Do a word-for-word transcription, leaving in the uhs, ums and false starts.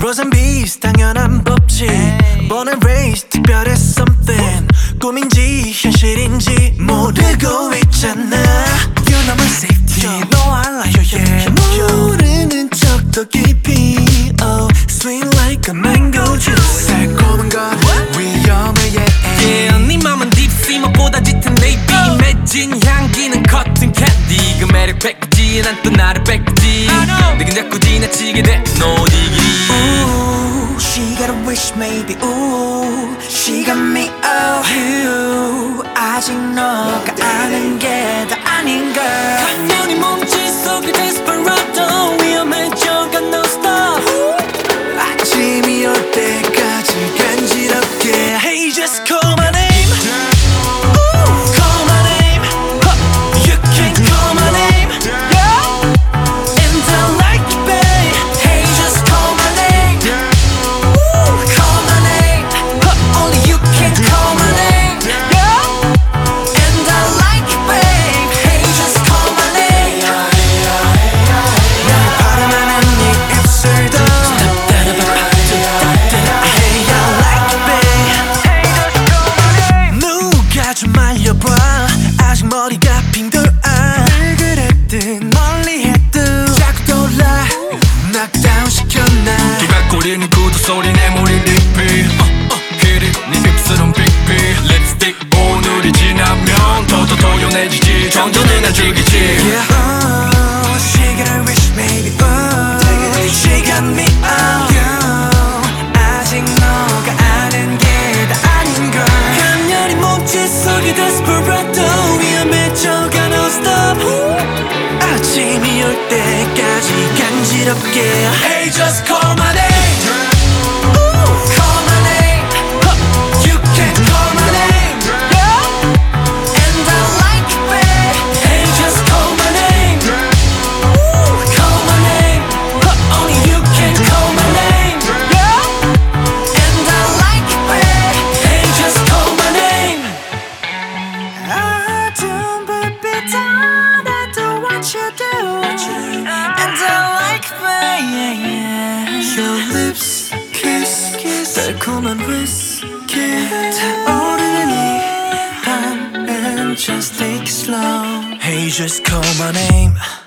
Rose and beef 당연한 법칙 Born and raised 특별해 something 꿈인지 현실인지 모르고 있잖아 You know my safety No I like you yeah 모르는 척도 깊이 Oh sweet like a mango juice 달콤한 건 위험해 yeah Yeah 네 맘은 deep sea 맛보다 짙은 navy 맺은 향기는 cotton candy 그 매력 뺏기지 난 또 나를 뺏기지 내겐 자꾸 지나치게 돼 No diggity Ooh she got a wish maybe Ooh she got me oh you 아직 너가 아는 게 다 아닌가 가면이 몸짓 속에 desperado 위험해져가 no stop 아침이 올 때까지 간지럽게 Hey just call my name Call my name You can call my name And I like it babe Hey just call my name Call my name Only you can call my name And I like it babe Hey just call my name 날 바라보는 네 입술도 Hey I like it babe 누가 좀 말려봐 아직 머리가 빙돌아 늘 그랬든 멀리 했든 자꾸 떠올라 knockdown 시켰나 기가 꼬리는 구두 소리 내모리 리필 그리고 네 입술은 빅필 립스틱 오늘이 지나면 더더 도연해지지 정도는 날 죽이지 Yeah oh, she got a wish maybe oh She got me oh you 아직 너가 아는 게 다 아닌걸 간절히 몸짓 속에 desperado 위험해져가 no stop 아침이 올 때까지 간지럽게 Hey just call my name Call my name You can call my name And I like it babe Hey just call my name Call my name Only you can call my name And I like it babe Hey just call my name 어두운 불빛 하나도 what you do And I like it babe Your lips kiss 달콤한 whiskey 타오르는 이 밤은 Just take it slow Hey just call my name